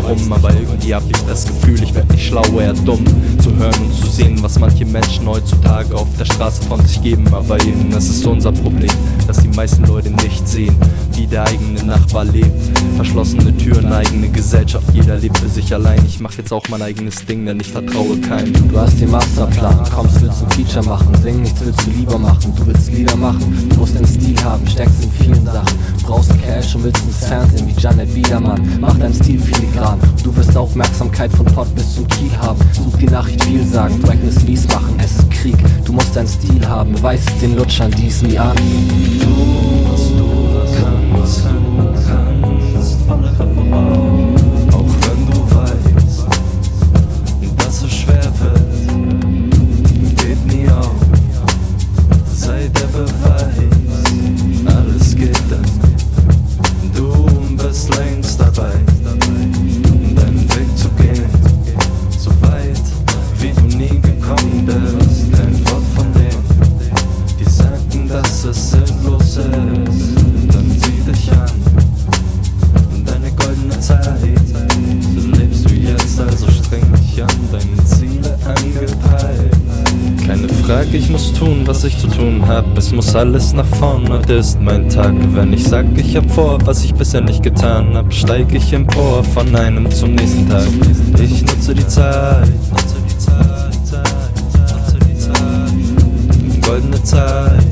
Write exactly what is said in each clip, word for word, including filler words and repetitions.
warum, aber irgendwie hab ich das Gefühl, ich werd nicht schlau, eher dumm. Zu hören und zu sehen, was manche Menschen heutzutage auf der Straße von sich geben. Aber eben, das ist unser Problem, dass die meisten Leute nicht sehen, wie der eigene Nachbar lebt. Verschlossene Türen, eigene Gesellschaft, jeder lebt für sich allein. Ich mach jetzt auch mein eigenes Ding, denn ich vertraue keinem. Du hast den Masterplan, kommst, willst ein Feature machen. Singen nichts willst du lieber machen, du willst Lieder machen. Du musst den Stil haben, steckst in vielen Sachen. Brauchst Cash und willst ins Fernsehen wie Janet Biedermann. Mach deinen Stil filigran, du wirst Aufmerksamkeit von Pott bis zum Kiel haben. Such die Nachricht viel sagen, Wackness mies machen, es ist Krieg. Du musst deinen Stil haben, beweis es den Lutschern, die es nie an. Du, was du kannst, du kannst, volle Kraft voraus. Auch wenn du weißt, dass es schwer wird, geht nie auf. Sei der Beweis, alles geht dann. Du bist längst dabei, deinen Weg zu gehen, so weit, wie du nie gekommen bist. Kein Wort von denen, die sagten, dass es sinnlos ist. Dann sieh dich an, deine goldene Zeit. So lebst du jetzt, also streng dich an, deine Ziele angepeilt. Keine Frage, ich muss tun, was ich zu tun hab. Es muss alles nach vorn, heute ist mein Tag. Wenn ich sag, ich hab vor, was ich bisher nicht getan hab, steig ich empor von einem zum nächsten Tag. Ich nutze die Zeit, nutze die Zeit, nutze die Zeit, goldene Zeit,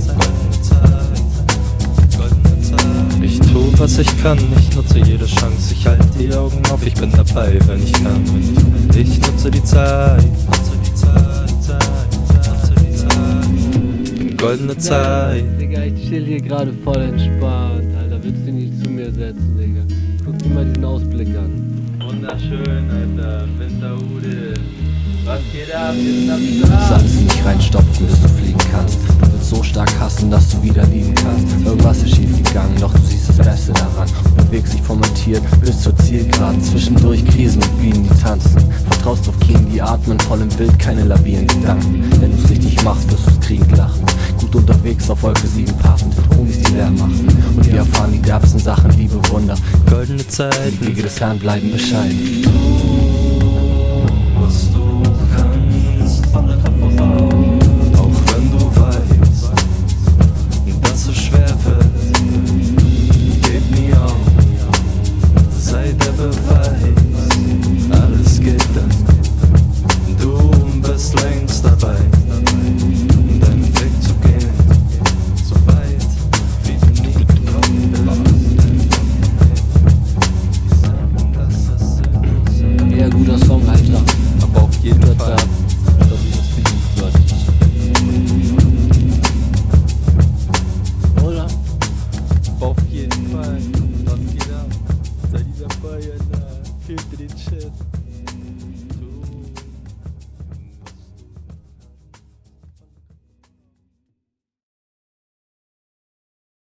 goldene Zeit. Ich tu, was ich kann, ich nutze jede Chance. Ich halt die Augen auf, ich bin dabei, wenn ich kann. Ich nutze die Zeit, nutze die Zeit, Zeit. Goldene Zeit. Digga, ich chill hier gerade voll entspannt, Alter. Willst du nicht zu mir setzen, Digga? Guck dir mal diesen Ausblick an. Wunderschön, Alter. Winterhude. Was geht ab? Wir sind am Du willst alles in dich reinstopfen, bis du fliegen kannst. Du willst so stark hassen, dass du wieder lieben kannst. Irgendwas ist schief gegangen, doch du siehst das Beste daran. Du bewegst dich formatiert bis zur Zielgeraden. Zwischendurch Krisen und Bienen, die tanzen. Vertraust auf Kien, die atmen, voll im Bild, keine labilen Gedanken. Wenn du's richtig machst, wirst du's kriegend lachen. Gut unterwegs auf Wolke sieben passend, Homies, die leer machen. Und wir erfahren die derbsten Sachen, Liebe, Wunder. goldene Zeit. Die Wege des Herrn bleiben bescheiden. Was du kannst, volle Kraft voraus. Auch wenn du weißt, dass es schwer wird, geht nie auf. Sei der Beweis, alles geht dann. Du bist längst dabei, deinen Weg zu gehen, so weit, wie du nie gekommen bist. Die sagen, dass es Sinn ist. Ja, gut, dass du